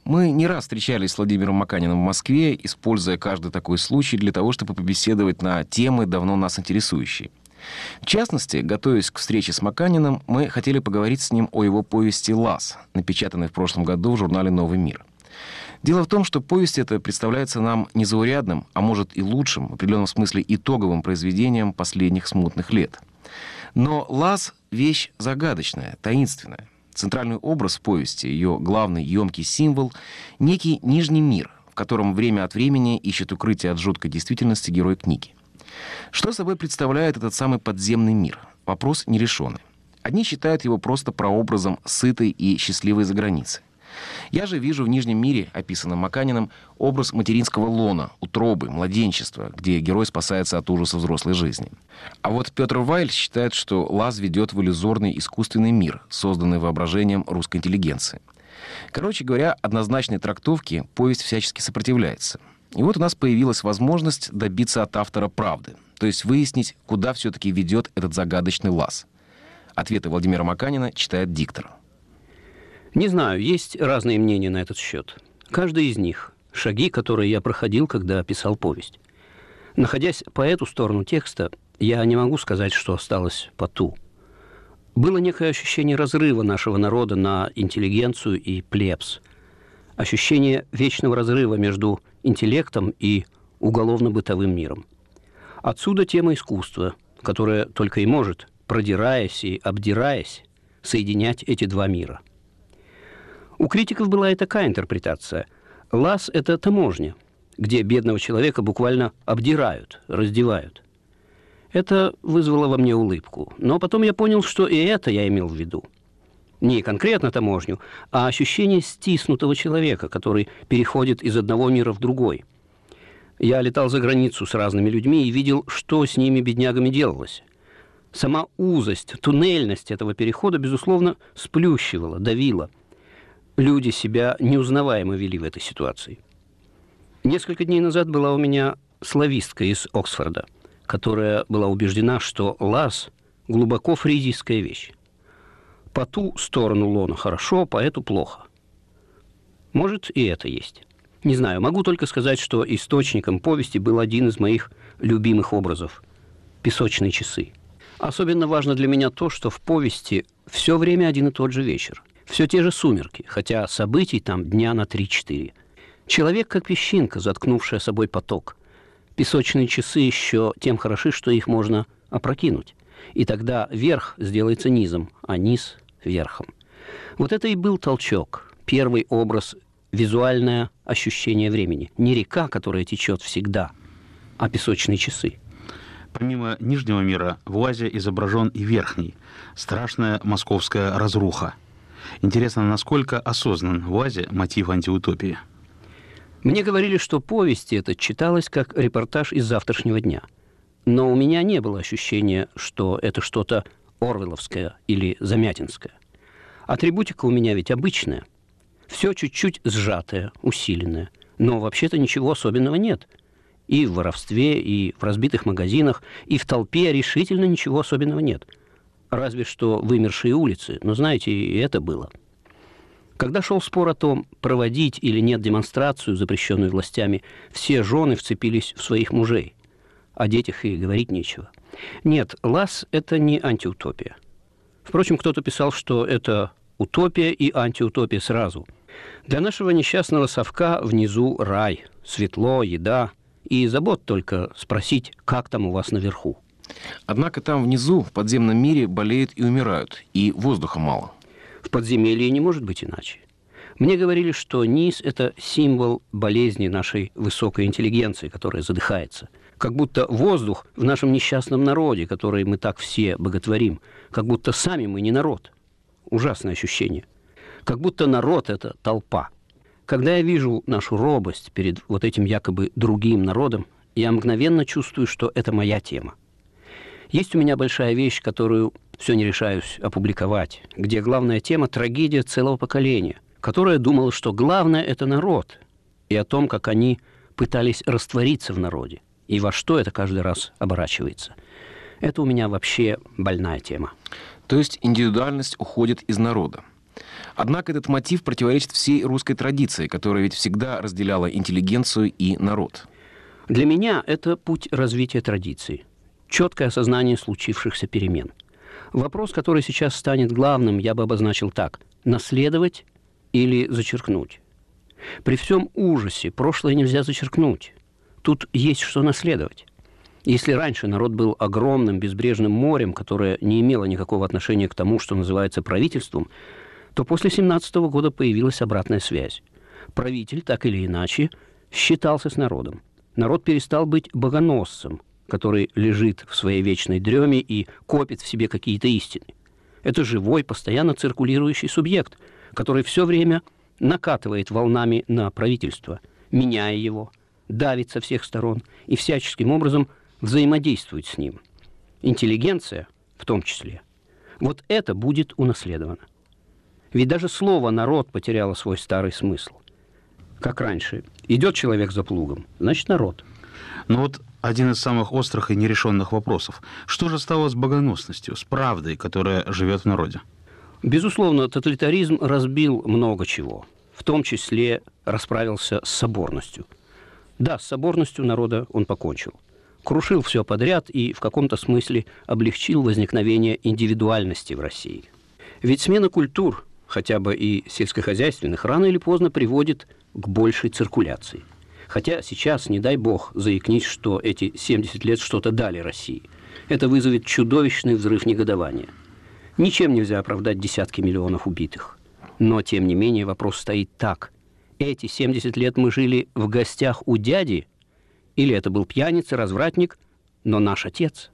Мы не раз встречались с Владимиром Маканиным в Москве, используя каждый такой случай для того, чтобы побеседовать на темы, давно нас интересующие. В частности, готовясь к встрече с Маканиным, мы хотели поговорить с ним о его повести «Лаз», напечатанной в прошлом году в журнале «Новый мир». Дело в том, что повесть эта представляется нам незаурядным, а может и лучшим, в определенном смысле итоговым произведением последних смутных лет. Но «Лаз» — вещь загадочная, таинственная. Центральный образ повести, ее главный емкий символ — некий нижний мир, в котором время от времени ищет укрытие от жуткой действительности герой книги. Что собой представляет этот самый подземный мир? Вопрос нерешенный. Одни считают его просто прообразом сытой и счастливой заграницы. Я же вижу в Нижнем мире, описанном Маканиным, образ материнского лона, утробы, младенчества, где герой спасается от ужаса взрослой жизни. А вот Петр Вайль считает, что «Лаз» ведет в иллюзорный искусственный мир, созданный воображением русской интеллигенции. Короче говоря, однозначной трактовке повесть всячески сопротивляется. И вот у нас появилась возможность добиться от автора правды, то есть выяснить, куда все-таки ведет этот загадочный «Лаз». Ответы Владимира Маканина читает диктор. Не знаю, есть разные мнения на этот счет. Каждый из них – шаги, которые я проходил, когда писал повесть. Находясь по эту сторону текста, я не могу сказать, что осталось по ту. Было некое ощущение разрыва нашего народа на интеллигенцию и плебс. Ощущение вечного разрыва между интеллектом и уголовно-бытовым миром. Отсюда тема искусства, которая только и может, продираясь и обдираясь, соединять эти два мира. У критиков была и такая интерпретация. «Лаз» — это таможня, где бедного человека буквально обдирают, раздевают. Это вызвало во мне улыбку. Но потом я понял, что и это я имел в виду. Не конкретно таможню, а ощущение стиснутого человека, который переходит из одного мира в другой. Я летал за границу с разными людьми и видел, что с ними, беднягами, делалось. Сама узость, туннельность этого перехода, безусловно, сплющивала, давила. Люди себя неузнаваемо вели в этой ситуации. Несколько дней назад была у меня славистка из Оксфорда, которая была убеждена, что «Лаз» — глубоко фризийская вещь. По ту сторону лона хорошо, по эту плохо. Может, и это есть. Не знаю, могу только сказать, что источником повести был один из моих любимых образов – «Песочные часы». Особенно важно для меня то, что в повести все время один и тот же вечер. Все те же сумерки, хотя событий там дня на три-четыре. Человек как песчинка, заткнувшая собой поток. Песочные часы еще тем хороши, что их можно опрокинуть. И тогда верх сделается низом, а низ – верхом. Вот это и был толчок, первый образ, визуальное ощущение времени. Не река, которая течет всегда, а песочные часы. Помимо Нижнего мира, в «Лазе» изображен и Верхний, страшная московская разруха. Интересно, насколько осознан в «Лазе» мотив антиутопии? Мне говорили, что повесть эта читалась как репортаж из завтрашнего дня. Но у меня не было ощущения, что это что-то орвелловское или замятинское. Атрибутика у меня ведь обычная. Все чуть-чуть сжатое, усиленное. Но вообще-то ничего особенного нет. И в воровстве, и в разбитых магазинах, и в толпе решительно ничего особенного нет. Разве что вымершие улицы, но, знаете, и это было. Когда шел спор о том, проводить или нет демонстрацию, запрещенную властями, все жены вцепились в своих мужей. О детях и говорить нечего. Нет, «Лаз» — это не антиутопия. Впрочем, кто-то писал, что это утопия и антиутопия сразу. Для нашего несчастного совка внизу рай, светло, еда, и забот только спросить, как там у вас наверху. Однако там внизу, в подземном мире, болеют и умирают, и воздуха мало. В подземелье не может быть иначе. Мне говорили, что низ – это символ болезни нашей высокой интеллигенции, которая задыхается. Как будто воздух в нашем несчастном народе, который мы так все боготворим, как будто сами мы не народ. Ужасное ощущение. Как будто народ – это толпа. Когда я вижу нашу робость перед вот этим якобы другим народом, я мгновенно чувствую, что это моя тема. Есть у меня большая вещь, которую все не решаюсь опубликовать, где главная тема – трагедия целого поколения, которое думало, что главное – это народ, и о том, как они пытались раствориться в народе, и во что это каждый раз оборачивается. Это у меня вообще больная тема. То есть индивидуальность уходит из народа. Однако этот мотив противоречит всей русской традиции, которая ведь всегда разделяла интеллигенцию и народ. Для меня это путь развития традиции, четкое осознание случившихся перемен. Вопрос, который сейчас станет главным, я бы обозначил так: наследовать или зачеркнуть. При всем ужасе прошлое нельзя зачеркнуть. Тут есть что наследовать. Если раньше народ был огромным безбрежным морем, которое не имело никакого отношения к тому, что называется правительством, то после семнадцатого года появилась обратная связь. Правитель, так или иначе, считался с народом. Народ перестал быть богоносцем, который лежит в своей вечной дреме и копит в себе какие-то истины. Это живой, постоянно циркулирующий субъект, который все время накатывает волнами на правительство, меняя его, давит со всех сторон и всяческим образом взаимодействует с ним. Интеллигенция, в том числе, вот это будет унаследовано. Ведь даже слово «народ» потеряло свой старый смысл. Как раньше, идет человек за плугом, значит, народ. Но вот один из самых острых и нерешенных вопросов. Что же стало с богоносностью, с правдой, которая живет в народе? Безусловно, тоталитаризм разбил много чего, в том числе расправился с соборностью. Да, с соборностью народа он покончил. Крушил все подряд и в каком-то смысле облегчил возникновение индивидуальности в России. Ведь смена культур, хотя бы и сельскохозяйственных, рано или поздно приводит к большей циркуляции. Хотя сейчас, не дай бог, заикнись, что эти семьдесят лет что-то дали России. Это вызовет чудовищный взрыв негодования. Ничем нельзя оправдать десятки миллионов убитых. Но, тем не менее, вопрос стоит так. Эти семьдесят лет мы жили в гостях у дяди, или это был пьяница, развратник, но наш отец?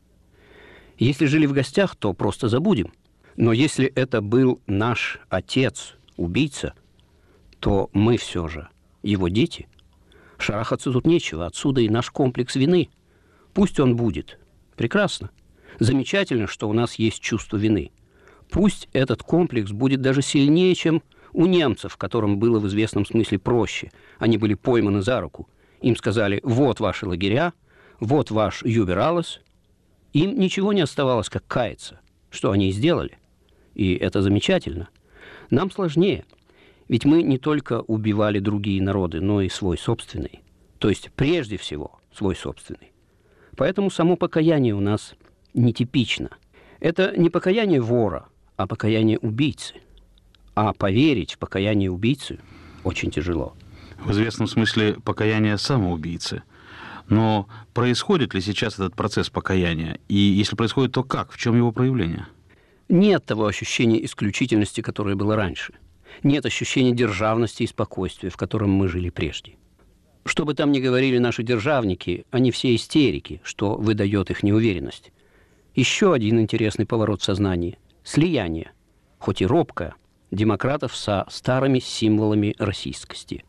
Если жили в гостях, то просто забудем. Но если это был наш отец, убийца, то мы все же его дети. Шарахаться тут нечего, отсюда и наш комплекс вины. Пусть он будет. Прекрасно. Замечательно, что у нас есть чувство вины. Пусть этот комплекс будет даже сильнее, чем у немцев, которым было в известном смысле проще. Они были пойманы за руку. Им сказали: вот ваши лагеря, вот ваш Юбералес. Им ничего не оставалось, как каяться, что они и сделали. И это замечательно. Нам сложнее. Ведь мы не только убивали другие народы, но и свой собственный. То есть, прежде всего, свой собственный. Поэтому само покаяние у нас нетипично. Это не покаяние вора, а покаяние убийцы. А поверить в покаяние убийцы очень тяжело. В известном смысле покаяние самоубийцы. Но происходит ли сейчас этот процесс покаяния? И если происходит, то как? В чем его проявление? Нет того ощущения исключительности, которое было раньше. Нет ощущения державности и спокойствия, в котором мы жили прежде. Что бы там ни говорили наши державники, они все истерики, что выдает их неуверенность. Еще один интересный поворот сознания – слияние, хоть и робкое, демократов со старыми символами российскости.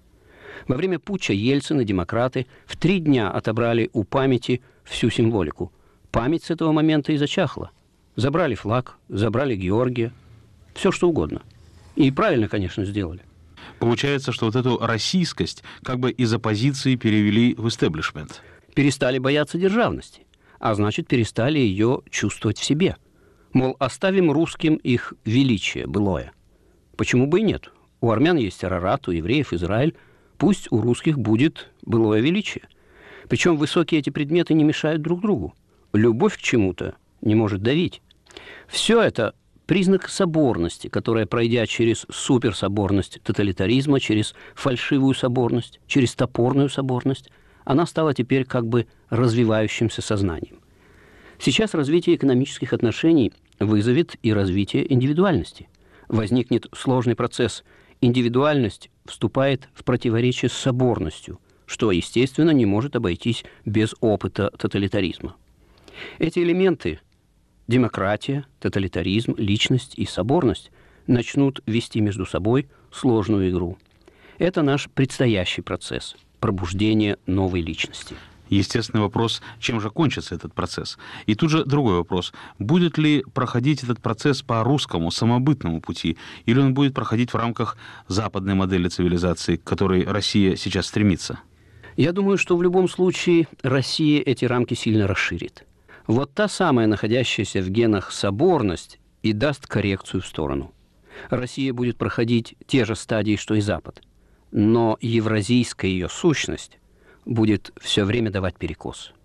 Во время путча Ельцина демократы в три дня отобрали у памяти всю символику. Память с этого момента и зачахла. Забрали флаг, забрали Георгия, все что угодно. И правильно, конечно, сделали. Получается, что вот эту российскость как бы из оппозиции перевели в истеблишмент. Перестали бояться державности, а значит, перестали ее чувствовать в себе. Мол, оставим русским их величие былое. Почему бы и нет? У армян есть Арарат, у евреев Израиль. Пусть у русских будет былое величие. Причем высокие эти предметы не мешают друг другу. Любовь к чему-то не может давить. Все это признак соборности, которая, пройдя через суперсоборность тоталитаризма, через фальшивую соборность, через топорную соборность, она стала теперь как бы развивающимся сознанием. Сейчас развитие экономических отношений вызовет и развитие индивидуальности. Возникнет сложный процесс. Индивидуальность вступает в противоречие с соборностью, что, естественно, не может обойтись без опыта тоталитаризма. Эти элементы – демократия, тоталитаризм, личность и соборность – начнут вести между собой сложную игру. Это наш предстоящий процесс – пробуждение новой личности. Естественный вопрос, чем же кончится этот процесс? И тут же другой вопрос. Будет ли проходить этот процесс по русскому, самобытному пути, или он будет проходить в рамках западной модели цивилизации, к которой Россия сейчас стремится? Я думаю, что в любом случае Россия эти рамки сильно расширит. Вот та самая находящаяся в генах соборность и даст коррекцию в сторону. Россия будет проходить те же стадии, что и Запад, но евразийская ее сущность будет все время давать перекос.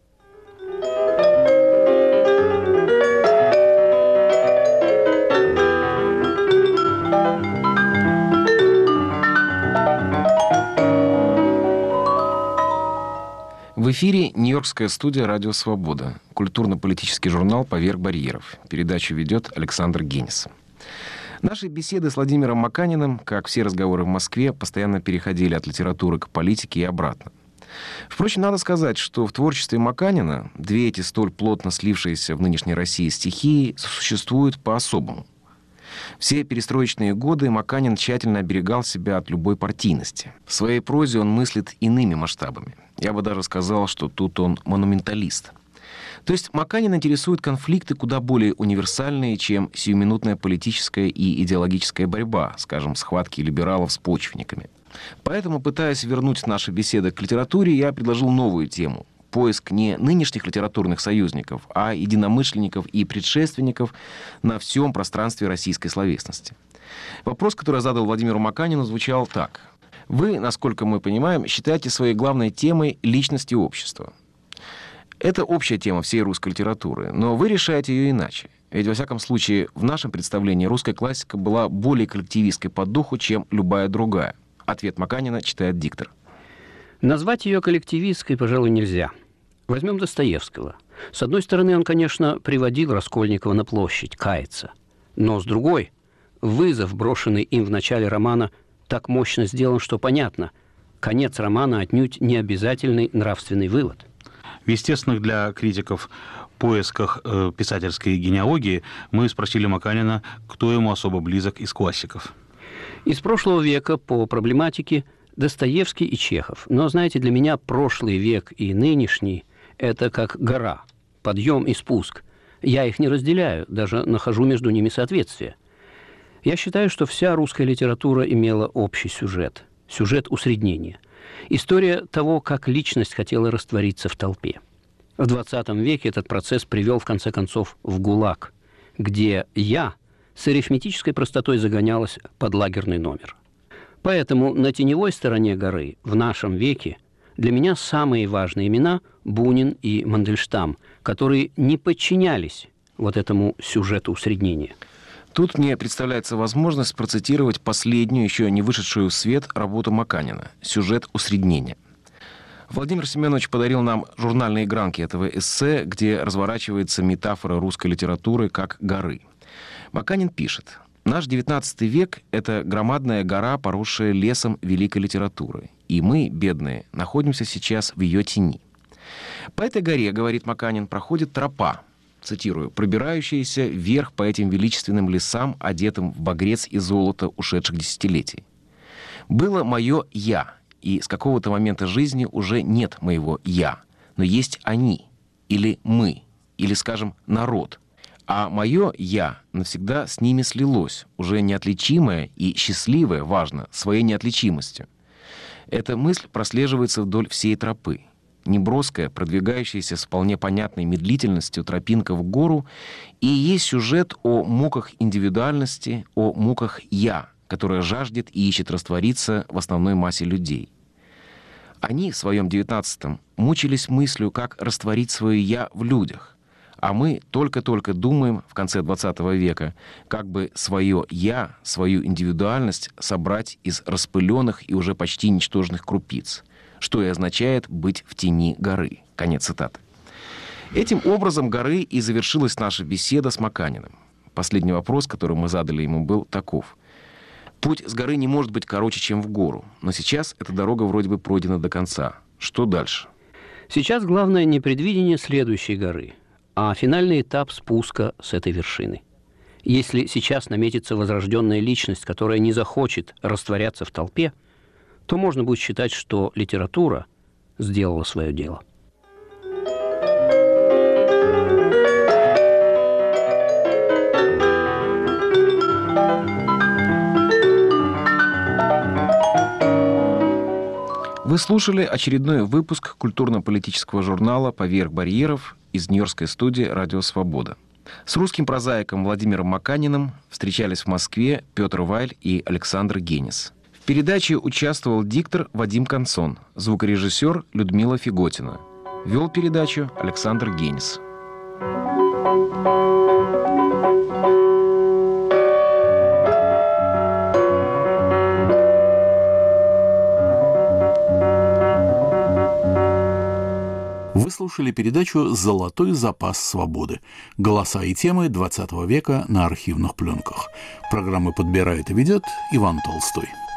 В эфире Нью-Йоркская студия «Радио Свобода», культурно-политический журнал «Поверх барьеров». Передачу ведет Александр Гинис. Наши беседы с Владимиром Маканиным, как все разговоры в Москве, постоянно переходили от литературы к политике и обратно. Впрочем, надо сказать, что в творчестве Маканина две эти столь плотно слившиеся в нынешней России стихии существуют по-особому. Все перестроечные годы Маканин тщательно оберегал себя от любой партийности. В своей прозе он мыслит иными масштабами. Я бы даже сказал, что тут он монументалист. То есть Маканин интересует конфликты куда более универсальные, чем сиюминутная политическая и идеологическая борьба, скажем, схватки либералов с почвенниками. Поэтому, пытаясь вернуть наши беседы к литературе, я предложил новую тему – поиск не нынешних литературных союзников, а единомышленников и предшественников на всем пространстве российской словесности. Вопрос, который я задал Владимиру Маканину, звучал так. Вы, насколько мы понимаем, считаете своей главной темой личности общества. Это общая тема всей русской литературы, но вы решаете ее иначе. Ведь, во всяком случае, в нашем представлении русская классика была более коллективистской по духу, чем любая другая. Ответ Маканина читает диктор. Назвать ее коллективистской, пожалуй, нельзя. Возьмем Достоевского. С одной стороны, он, конечно, приводил Раскольникова на площадь, каяться. Но с другой, вызов, брошенный им в начале романа, так мощно сделан, что понятно. Конец романа отнюдь не обязательный нравственный вывод. В естественных для критиков поисках э, писательской генеалогии мы спросили Маканина, кто ему особо близок из классиков. Из прошлого века по проблематике Достоевский и Чехов. Но, знаете, для меня прошлый век и нынешний – это как гора, подъем и спуск. Я их не разделяю, даже нахожу между ними соответствие. Я считаю, что вся русская литература имела общий сюжет, сюжет усреднения. История того, как личность хотела раствориться в толпе. В двадцатом веке этот процесс привел, в конце концов, в ГУЛАГ, где «я» с арифметической простотой загонялась под лагерный номер. Поэтому на теневой стороне горы в нашем веке для меня самые важные имена – Бунин и Мандельштам, которые не подчинялись вот этому сюжету усреднения. Тут мне представляется возможность процитировать последнюю, еще не вышедшую в свет, работу Маканина «Сюжет усреднения». Владимир Семенович подарил нам журнальные гранки этого эссе, где разворачивается метафора русской литературы как горы. Маканин пишет: «Наш девятнадцатый век – это громадная гора, поросшая лесом великой литературы. И мы, бедные, находимся сейчас в ее тени. По этой горе, — говорит Маканин, — проходит тропа, цитирую, пробирающаяся вверх по этим величественным лесам, одетым в багрец и золото ушедших десятилетий. Было мое «я», и с какого-то момента жизни уже нет моего «я», но есть они, или мы, или, скажем, народ. А мое «я» навсегда с ними слилось, уже неотличимое и счастливое, важно, своей неотличимостью. Эта мысль прослеживается вдоль всей тропы. Неброская, продвигающаяся с вполне понятной медлительностью тропинка в гору, и есть сюжет о муках индивидуальности, о муках «я», которая жаждет и ищет раствориться в основной массе людей. Они в своем девятнадцатом мучились мыслью, как растворить свое «я» в людях. А мы только-только думаем в конце двадцатого века, как бы свое «я», свою индивидуальность собрать из распыленных и уже почти ничтожных крупиц, что и означает быть в тени горы. Конец цитаты. Этим образом горы и завершилась наша беседа с Маканиным. Последний вопрос, который мы задали ему, был таков. Путь с горы не может быть короче, чем в гору, но сейчас эта дорога вроде бы пройдена до конца. Что дальше? Сейчас главное не предвидение следующей горы, а финальный этап спуска с этой вершины. Если сейчас наметится возрожденная личность, которая не захочет растворяться в толпе, то можно будет считать, что литература сделала свое дело. Вы слушали очередной выпуск культурно-политического журнала «Поверх барьеров» из Нью-Йоркской студии «Радио Свобода». С русским прозаиком Владимиром Маканиным встречались в Москве Петр Вайль и Александр Генис. В передаче участвовал диктор Вадим Консон, звукорежиссер Людмила Фиготина. Вел передачу Александр Генис. Вы слушали передачу «Золотой запас свободы». Голоса и темы двадцатого века на архивных пленках. Программу подбирает и ведет Иван Толстой.